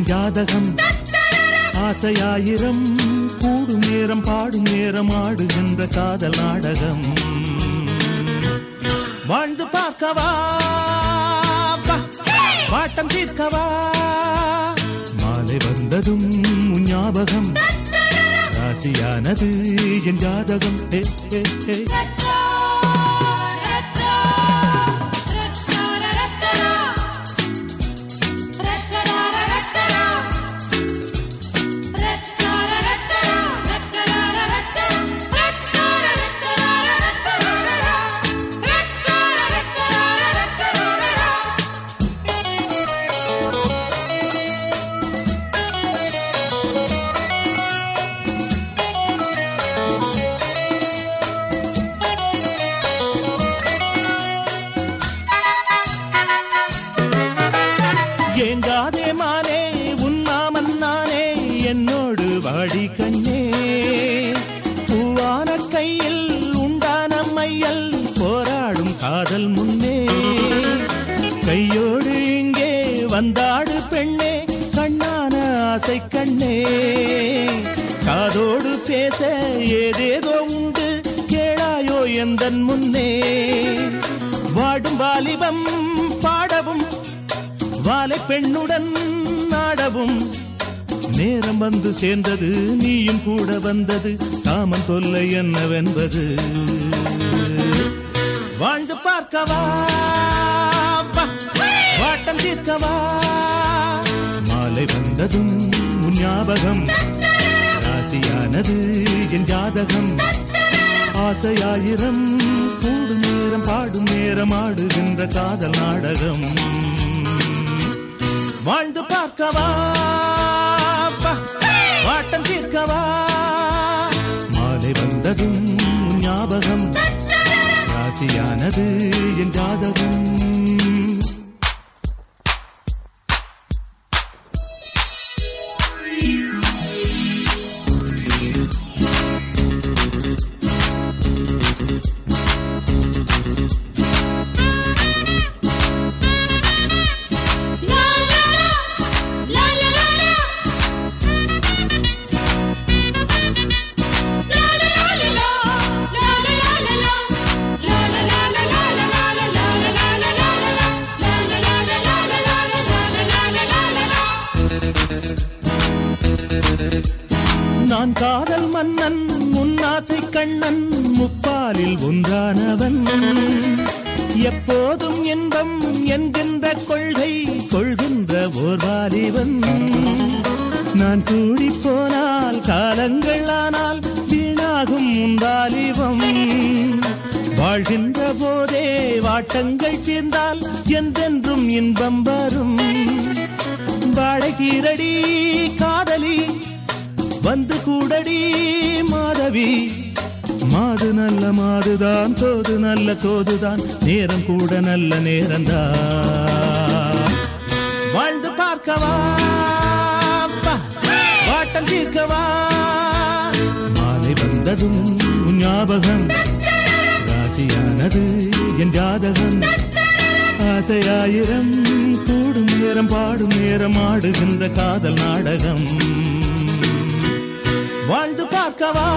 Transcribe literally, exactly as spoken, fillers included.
என் ஜாதகம் ஆசையாயிரம் கூடும் நேரம் பாடும் நேரம் ஆடுகின்ற காதல் நாடகம் வாழ்ந்து பார்க்கவா வாட்டம் தீர்க்கவா மாலை வந்ததும் உன் ஞாபகம் ராசியானது என் ஜாதகம் ஹே ஹே ஹே ஏங்காதே மானே உன்னாமன் நானே என்னோடு வாடி கண்ணே பூவான கையில் உண்டான மையல் போராடும் காதல் முன்னே கையோடு இங்கே வந்தாடு பெண்ணே கண்ணான ஆசை கண்ணே காதோடு பேச ஏதேதோ உண்டு கேளாயோ எந்தன் முன்னே வாடும் வாலிபம் பாடவும் வாலை பெண்ணுடன் நாடவும் நேரம் வந்து சேர்ந்தது நீயும் கூட வந்தது காமன் தொல்லை என்னவென்பது வாழ்ந்து பார்க்கவா வாட்டம் தீர்க்கவா மாலை வந்ததும் உன் ஞாபகம் ராசியானது என் ஜாதகம் ஆசையாயிரம் கூடும் நேரம் பாடும் நேரம் ஆடுகின்ற காதல் நாடகம் வாழ்ந்து பார்க்கவா வாட்டம் தீர்க்கவா மாலை வந்ததும் ஞாபகம் ராசியானது என் ஜாதகம் நான் காதல் மன்னன் முன்னாசை கண்ணன் முப்பாலில் ஒன்றானவன் எப்போதும் இன்பம் என்கின்ற கொள்கை கொள்கின்ற ஓர் வாலிபன் நான் கூடி போனால் காலங்கள் ஆனால் வீணாகும் உன் வாலிபம் வாழ்கின்ற போதே வாட்டங்கள் தீர்ந்தால் என்றென்றும் இன்பம் வரும் வாழைக்கீரடி காதலி வந்து கூடடி மாதவி மாது நல்ல மாதுதான் தோது நல்ல தோதுதான் நேரம் கூட நல்ல நேரம்தான் வாழ்ந்து பார்க்கவா வாட்டம் தீர்க்கவா மாலை வந்ததும் ஞாபகம் ராசியானது என் ஜாதகம் ஆசையாயிரம் கூடும் நேரம் பாடும் நேரம் ஆடுகின்ற காதல் நாடகம் வாழ்ந்து பார்க்கவா